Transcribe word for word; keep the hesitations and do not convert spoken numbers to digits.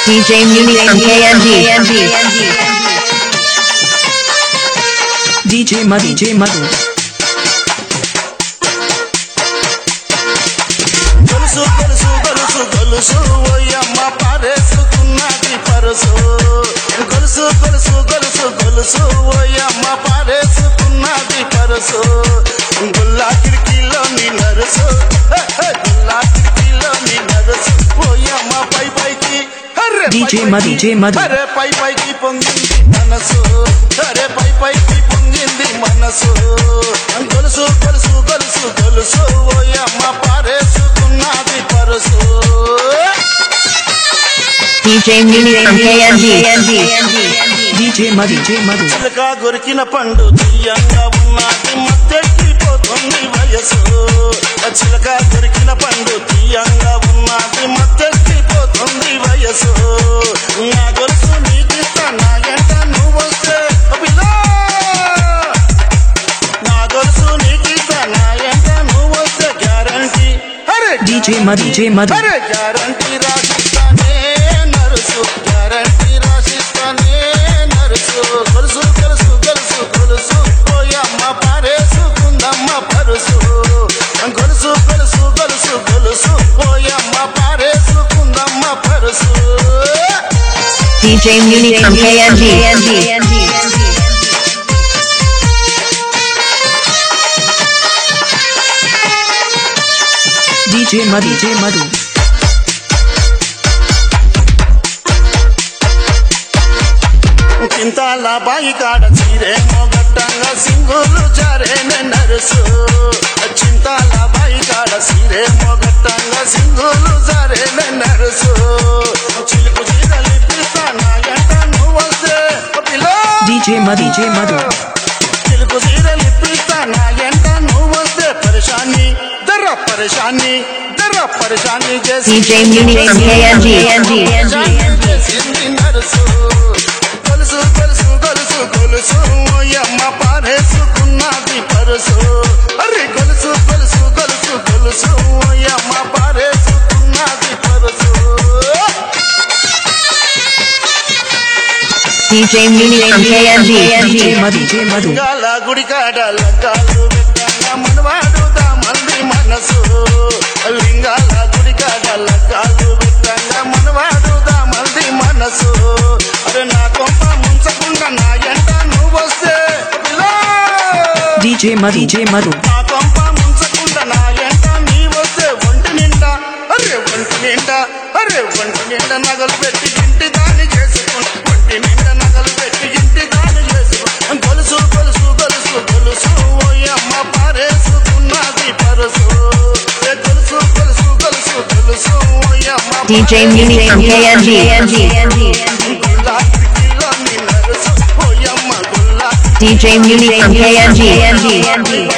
D J Muni from K M G. D J Madhu, D J Madhu. Golusu, golusu, golusu, golusu, oyamma paresukunnadi parasu. Golusu, golusu, golusu, golusu, oyamma paresukunnadi parasu. Gulla kirkilo ni narasu, gulla kirkilo ni narasu, oyamma pai pai ki. D J Madhu, D J Madhu. Hare pai pai ki pongindi manasu, hare pai pai ki pongindi manasu. Golusu, golusu, golusu, golusu, oyamma paresukunnadi parasu. D J Muni from K M G. D J Madhu, D J Madhu. చిలక గొరికిన పండు తీయంగా ఉన్నది మత్తెక్కిపోతుంది వయసు. చిలక గొరికిన పండు తీయంగా ఉన్నది మత్తెక్కిపోతుంది వయసు. నా గొలుసు నీకిస్తా నా ఎంట నువ్వు వస్తే పిల్లా. నా గొలుసు నీకిస్తా నా ఎంట నువ్వు వస్తే గ్యారంటీ. అరే D J Madhu, D J Madhu. అరే గ్యారంటీ రాసిస్తానే నరుసు, గ్యారంటీ రాసిస్తానే నరుసు. గొలుసు గొలుసు గొలుసు గొలుసు ఓయమ్మ పారేసుకుందమ్మ పరుసు. గొలుసు గొలుసు గొలుసు గొలుసు ఓయమ్మ పారేసుకుందమ్మ purse. D J Muni from K M G. D J Madhu, D J Madhu. చింతాల బాయి కాడ చీరే మొగట్టంగా సింగులు జారేనే నరుసు. చింతాల బాయి కాడ చీరే మొగట్టంగా సింగులు జారేనే నరుసు. చిలుకు చీరలి పిస్తా నా ఎంట నువ్వు వస్తే పిల్లో. D J Madhu, D J Madhu. చిలుకు చీరలి పిస్తా నా ఎంట నువ్వు వస్తే పరేషాని దర్ర పరేషాని దర్ర పరేషాని చేసి D J Muni from K M G. చేసింది నరుసు. గొలుసు గొలుసు గొలుసు గొలుసు ఓయమ్మ పారేసుకున్నది పరుసు. అరే గొలుసు గొలుసు గొలుసు గొలుసు ఓయమ్మ పారేసుకున్నది purse. D J Muni from K M D J G. Madhu, D J Madhu. లింగాల గుడి కాడ లగ్గాలు పెట్టంగా మనవాడుదా మంది మనసు. లింగాల గుడి కాడ లగ్గాలు పెట్టంగా మనవాడుదా మంది మనసు. అరే నా కొంప ముంచకుండా నా ఎంట నువ్వు వస్తే పిల్లా. D J Madhu, D J Madhu. నా కొంప ముంచకుండా నా ఎంట నీ వస్తే ఒంటి నిండా అరే ఒంటి నిండా అరే ఒంటి నిండా నగలు పెట్టి ఇంటి దాన్ని చేసుకుని ఒంటి నిండా నగలు పెట్టి ఇంటి దాన్ని చేసుకుని గొలుసు గొలుసు గొలుసు గొలుసు ఓయమ్మ పారేసుకున్నది పరుసు. ఏ గొలుసు గొలుసు గొలుసు గొలుసు ఓయమ్మ D J Muni from K M G. Gulla కిటికీలో నీ నరుసు ఓయమ్మ Gulla D J Muni from K M G.